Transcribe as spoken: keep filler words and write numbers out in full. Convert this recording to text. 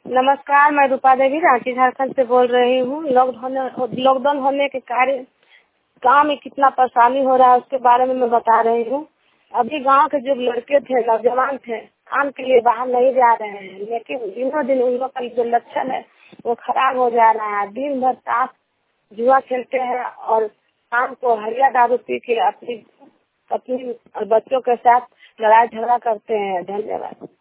नमस्कार, मैं रूपा देवी रांची झारखंड से बोल रही हूँ। लॉकडाउन लॉकडाउन होने के कारण गाँव में कितना परेशानी हो रहा है उसके बारे में मैं बता रही हूँ। अभी गांव के जो लड़के थे, नौजवान थे, काम के लिए बाहर नहीं जा रहे हैं, लेकिन दिनों दिन उन लोग का जो लक्षण है वो खराब हो जा रहा है। दिन भर ताश जुआ खेलते हैं और शाम को हरिया दारू पी के अपनी पत्नी और बच्चों के साथ लड़ाई झगड़ा करते हैं। धन्यवाद।